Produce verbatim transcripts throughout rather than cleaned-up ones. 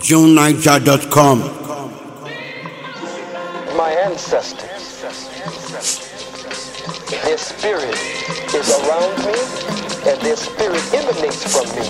June Niger dot com. My ancestors, their spirit is around me, and their spirit emanates from me.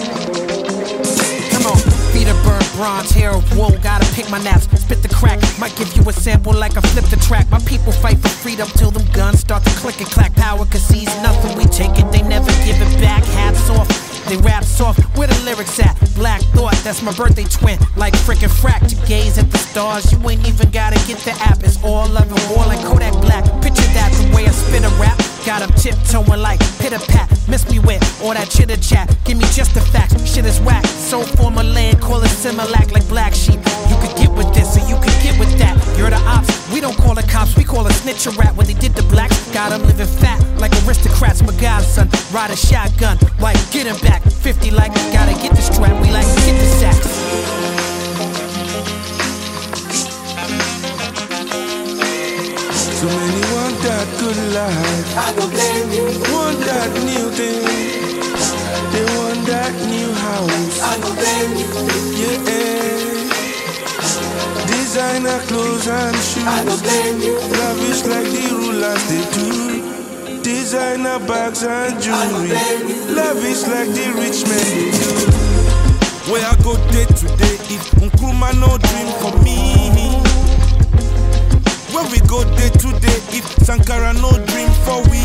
Come on, feet of burnt bronze, hair of wool, gotta pick my naps, spit the crack, might give you a sample like I flip the track. My people fight for freedom till them guns start to click and clack. Power concedes nothing, we take it, they never give it back. Hats off, they rap soft, where the lyrics at? Black Thought, that's my birthday twin, like frickin' frack. To gaze at the stars, you ain't even gotta get the app. It's all love and war like Kodak Black. Picture that, the way I spit a rap, got him tiptoeing like pitter-pat. Miss me with all that chitter-chat, give me just the facts, shit is whack. So for my land, call it Similac like black sheep. You could get with this or you could get with that. You're the ops, we don't call the cops, we call a snitch a rat. When they did the blacks, got them living fat like aristocrats. My godson, ride a shotgun, like get him back. Fifty like, gotta get the strap, we like to get the sacks. So many want that good life, I don't blame you. want that new thing, they want that new house, I don't blame you. yeah. Designer clothes and I don't shoes, blame you. lavish like the rulers they do. Designer bags and jewelry, lavish like the rich men they do. Where I go day to day, if Nkrumah no dream for me. Where we go day to day, if Sankara no dream for we.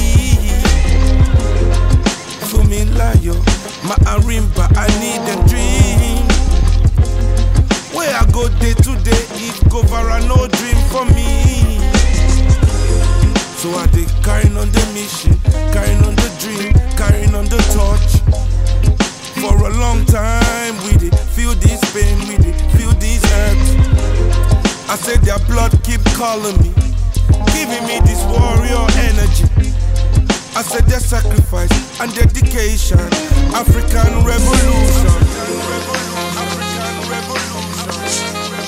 Fumi Layo, my Arimba, I need a dream. Where I go day to day, if Govara no dream for me. So I dey carrying on the mission, carrying on the dream, carrying on the torch. For a long time we did feel this pain, we did feel this hurt. I said their blood keep calling me, giving me this warrior energy. I said their sacrifice and dedication, African revolution. African revolution.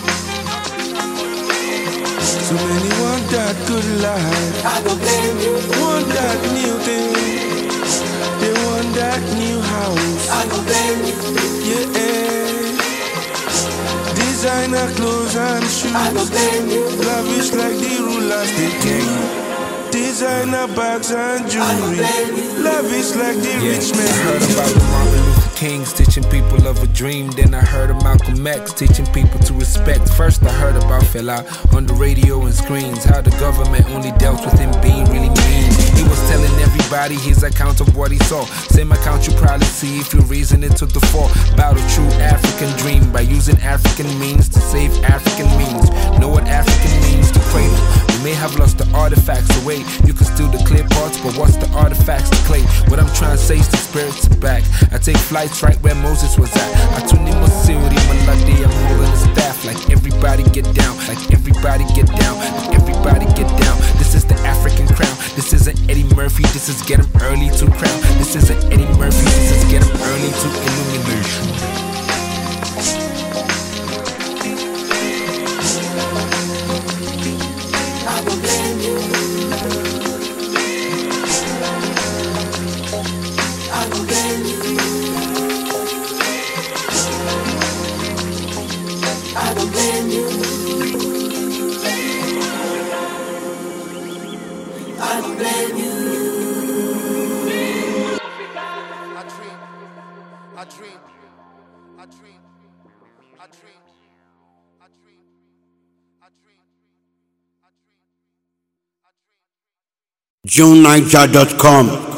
So many want that good life, I don't blame you. want that new thing, they want that new house, I don't blame you. yeah. Designer clothes and I don't shoes, blame you. lavish like the rulers they do. Designer bags and jewelry, lavish like the Yeah, rich I men heard they about do. Martin Luther King teaching people of a dream. Then I heard of Malcolm X teaching people to respect. First I heard about Fela on the radio and screens, how the government only dealt with him being really mean. He was telling everybody his account of what he saw. Same account you probably see if you reason it to the fore. About a true African dream by using African means to save African means. Know what African means to cradle. We may have lost the artifacts away. You can steal the clear parts, but what's the artifacts to clay? What I'm trying to say is the spirits are back. I take flights right where Moses was at. I tune in Masiri, Maladi, I'm holding the staff. Like everybody get down, like everybody get down, like everybody get down. This is the African crown. This isn't Eddie Murphy, this is get him early to crown. This isn't Eddie Murphy, this is get him early to illumination. I don't blame you. I don't blame you. I don't blame you. I don't blame you. I dream, I dream, I dream, I dream, I dream, I dream, I dream, I dream. June Niger dot com.